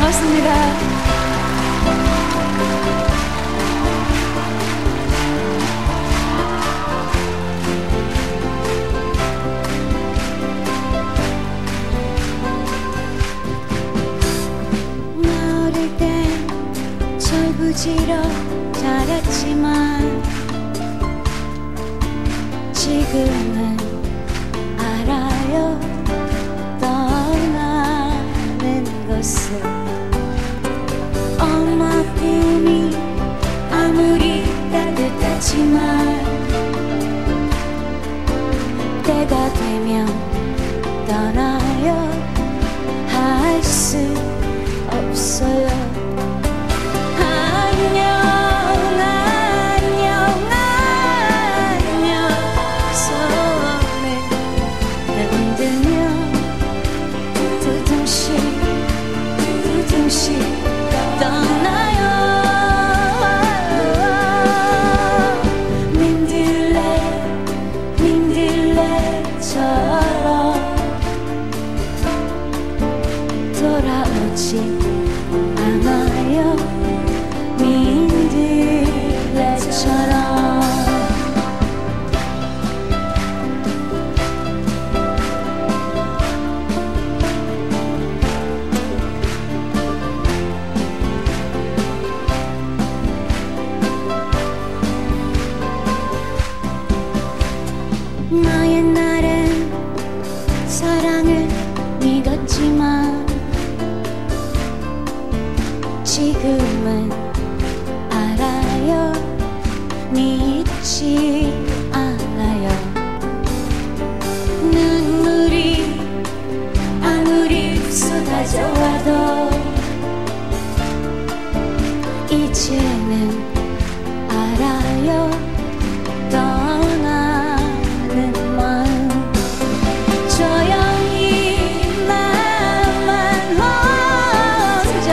고맙습니다. 어릴 땐 철부지러 자랐지만 지금은 알아요. 떠나는 것을 엄마 품이 아무리 따뜻하지만 때가 되면 떠나요. 할 수 없어요. 안녕 안녕 안녕 손을 흔들며 두둥씩 두둥씩 떠나요. 민들레 민들레처럼 돌아오지 않아요. 민들레처럼 나 옛날엔 사랑을 믿었지만 지금은 알아요. 믿지 않아요. 눈물이 아무리 쏟아져와도 이제는 알아요. 떠나는 마음 조용히 나만 혼자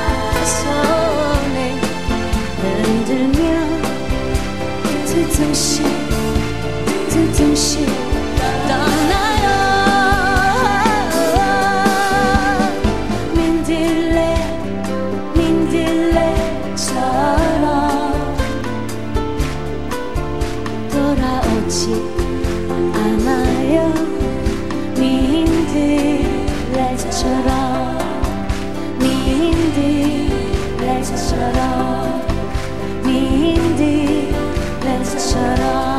손을 흔들며 두둥씩 두둥씩 떠나요. 민들레 민들레처럼 돌아오지 않아요. 민들레처럼 민들레처럼 민들레처럼